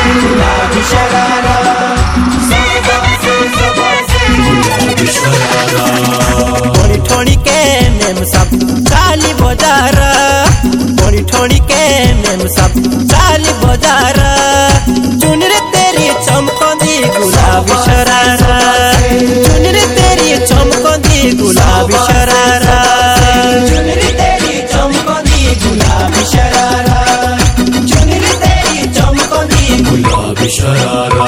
गुलाबी शरारा गुलाबी शरारा ठोड़ी ठोड़ी के मेम सब चाली बजार ठोड़ी ठोड़ी के मेम सब चाली बजार चुनर तेरी चमकोंदी गुलाबी शरारा चुनर तेरी चमकोंदी गुलाबी शरारा चुनर तेरी चमकोंदी गुलाबी शरारा चुनर तेरी चमकोंदी गुलाबी शरारा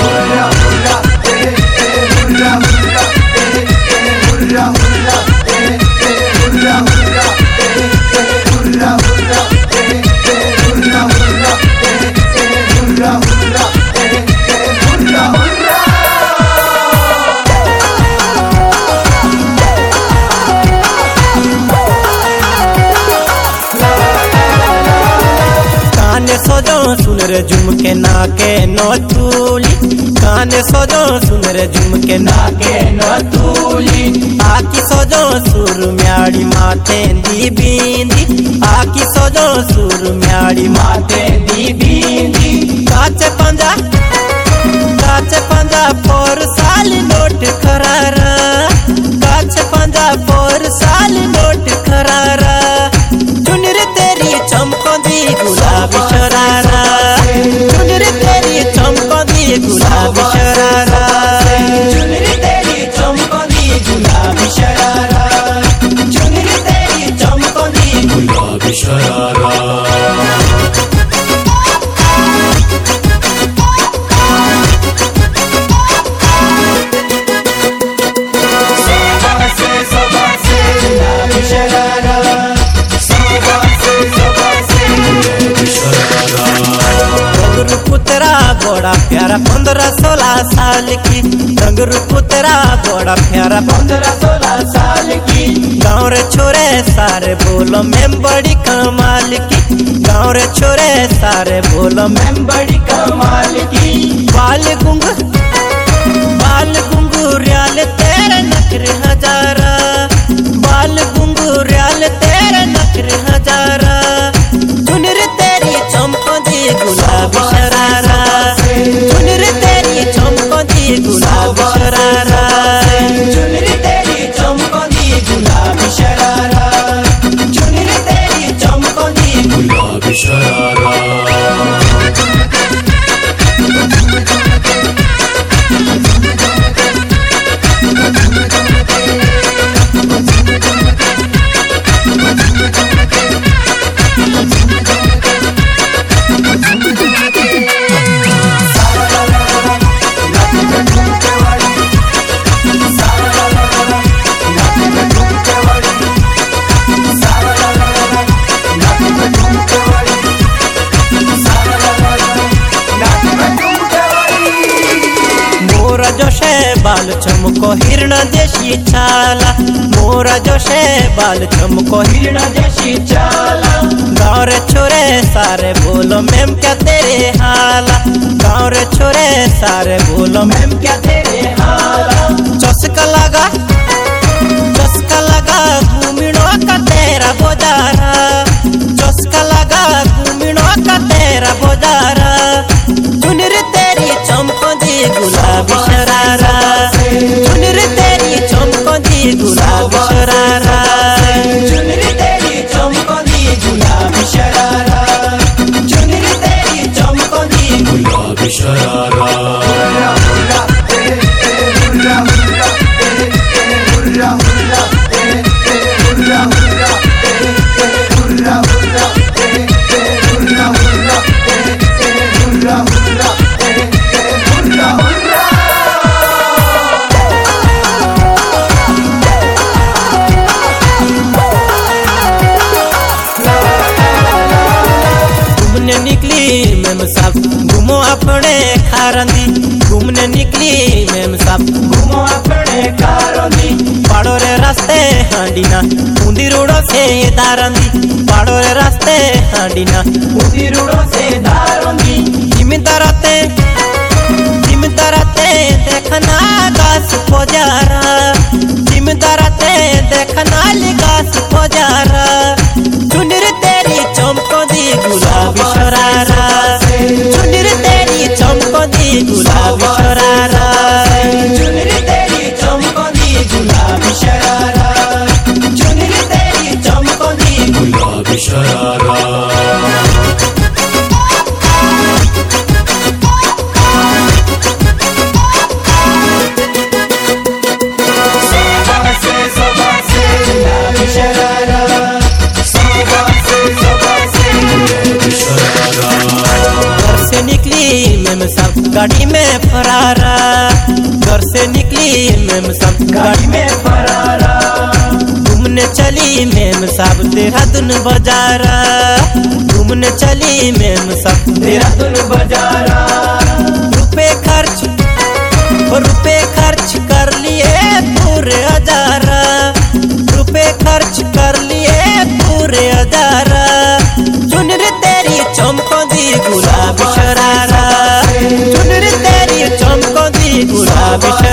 सजो सुनर झुमके नाके नथुली काने सजो सुनर झुमके नाके नथुली आकी सजो सुर म्याड़ी माथे दी बिंदी आकी सजो सुर म्याड़ी माथे दी बिंदी काचे पंजा पर साल नोट खरारा काचे पंजा पर साल नोट खरारा चुनर तेरी चमकोंदी गुलाबी शरारा चुनर तेरी चमकोंदी गुलाबी शरारा चुनर तेरी चमकोंदी गुलाबी शरारा चुनर तेरी चमकोंदी गुलाबी शरारा पुतरा बड़ा प्यारा 15-16 साल की रंग पुतरा बड़ा प्यारा 15-16 साल की गाँव रे छोरे सारे बोलो मैं बड़ी कमाल की गाँव रे छोरे सारे बोलो मैं बड़ी कमाल की बाल घुंघुरियाल तेरे नखरे हजारा बाल घुंघुरियाल तेरे नखरे हजारा चुनर तेरी चमकोंदी गुलाबी शरारा चुनर तेरी चमकोंदी गुलाबी शरारा चुनर तेरी चमकोंदी गुलाबी शरारा चुनर तेरी चमकोंदी गुलाबी शरारा बाल चमको हिरण जैसी चाला मोरा जोशे बाल चमको हिरण जैसी चाला गाँव रे छोरे सारे बोलो मैम क्या तेरे हाला गाँव रे छोरे सारे बोलो मैम क्या तेरे हाला चस्का लगा घूमिनो का तेरा बोजारा चस्का लगा घूमिनो का तेरा बोजारा चुनर तेरी चमकोंदी गुलाबी शरारा चुनर तेरी चमकोंदी गुलाबी शरारा चुनर तेरी चमकोंदी गुलाबी शरारा चुनर तेरी चमकोंदी गुलाबी शरारा घूमो अपने खारंदी घूमने निकली मैम साहब घूमो अपने खारंदी पाड़ो रे रास्ते हांडीना ऊंधी रोडो से दारंदी पाड़ो रे रास्ते हांडीना ऊंधी रोडो से दारंदी जिम्मेदाराते देखना गास पोजारा जिम्मेदाराते देखना गास पोजारा चुनर तेरी चमकोंदी गुलाबी शरारा चुनर तेरी मेम साहब गाड़ी में फरारा, घूमने चली मेम साहब देहरादून बाजारा, घूमने चली मेम साहब देहरादून बाजारा। रुपए खर्च कर लिए पूरे हजारा, रुपए खर्च कर लिए पूरे हजारा। चुनरी तेरी चमकोंदी गुलाबी शरारा, चुनरी तेरी चमकोंदी गुलाबी